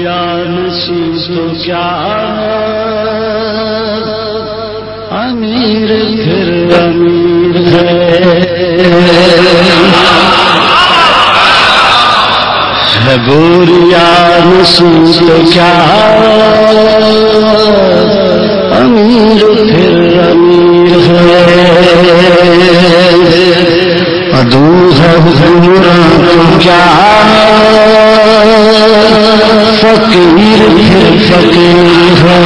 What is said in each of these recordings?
نشین تو کیا امیر پھر امیر ہے گوریا نشین تو کیا امیر پھر امیر ہے ادو ہے حکمراں تو کیا فقیر پھر فقیر ہے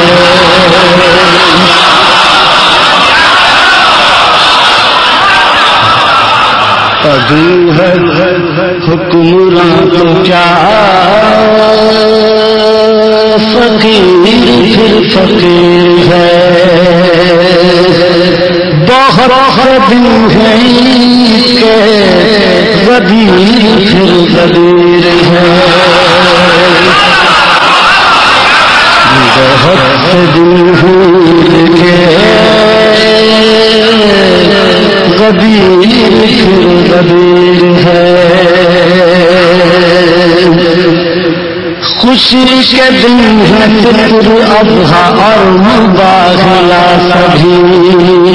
ادو ہے حکمراں تو کیا فقیر پھر فقیر ہے بہت دن ہے کہ غدیر پھر غدیر ہے بہت دن ہے کہ غدیر پھر غدیر ہے خوشی کے دن ہے فطر اضحیٰ اور مباہلہ سبھی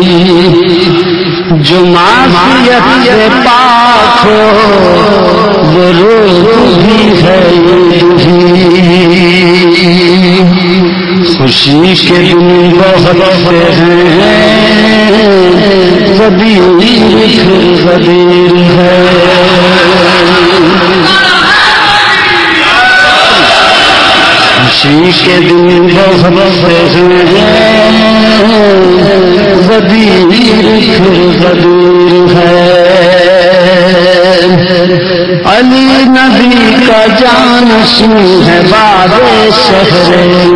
جو معصیت سے پاک ہو وہ روز بھی ہے خوشی کے دن بہت سے ہیں غدیر پھر غدیر ہے خوشی کے دن بہت سے ہیں غدیر پھر غدیر ہے علی نبی کا جانشین ہے باب شہر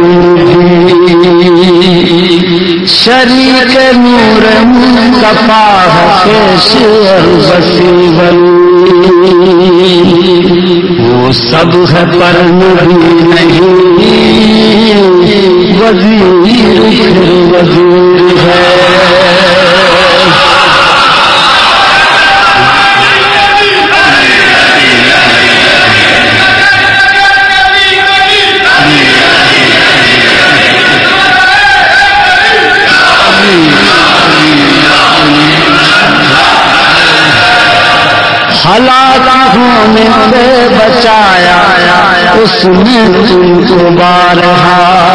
شریک نور منتفع ہے پیشور بسی ولی وہ سب ہے پر نبی نہیں وزیر پھر وزیر ہے ہلاک ہونے سے بچایا اس نے تم کو بارہا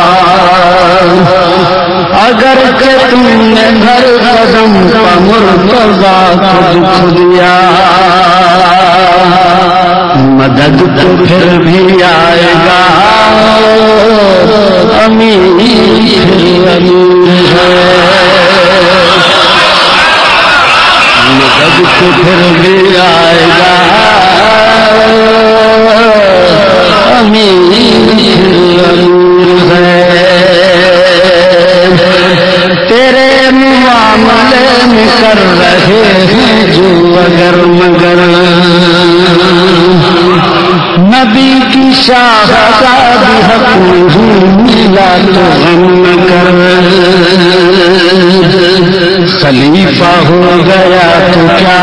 اگر کہ تم نے گھر قدم کا مرتضی خود دیا مدد تو پھر بھی آئے گا امیر پھر امیر ہے مدد تو پھر بھی آئے گا امیر ہے تیرے معاملے میں کر رہے ہیں جو اگر مگر نبی کی شاہزادی حق ملا تو غم کر خلیفہ ہو گیا تو کیا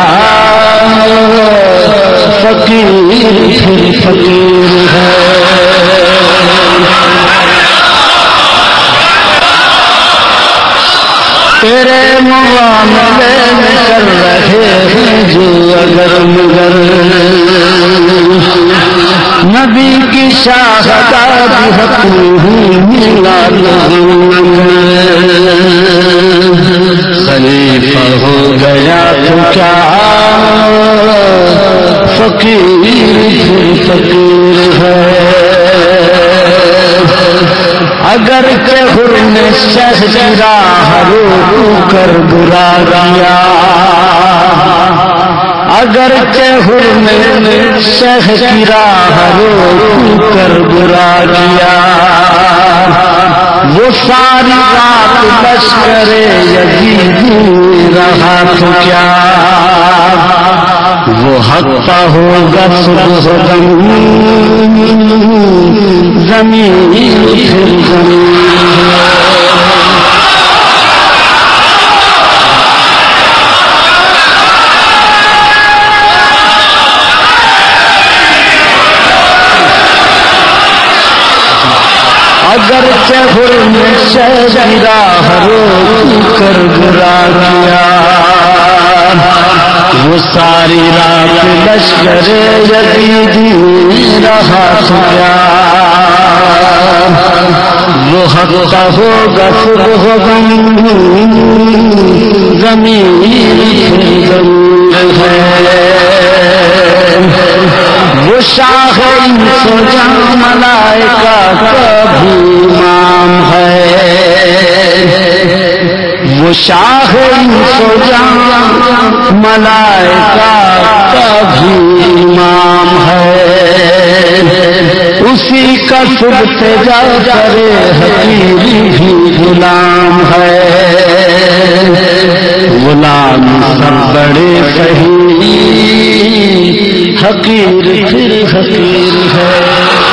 فقیر پھر فقیر ہے تیرے معاملے میں کر رہے ہیں جو اگر مگر نبی کی شاہزادی حق ملا خلیفہ ہو گیا تو کیا فقیر پھر فقیر ہے اگر کہ حر نے شہ کی راہ رو کر برا گیا اگر کہ حر نے شہ کی راہ رو کر برا گیا وہ ساری رات لشکر یزید رہا تو کیا وہ حق پا ہوگا صبح زمین پھر زمین اگرچہ حرم شہ کی راہ روک کر برا کیا، وہ ساری رات لشکر یزیدی رہا تو کیا، وہ حق کا ہوگا صبح غم زمین ضرور ہے، وہ شاہ انس و جاں ملائکہ کا بھی امام ہے، وہ شاہ انس و جاں ملائکہ کا بھی امام ہے، اسی کا سبتجا کرے حقیر بھی غلام ہے، غلام سب بڑے صحیح، حقیر پھر حقیر ہے۔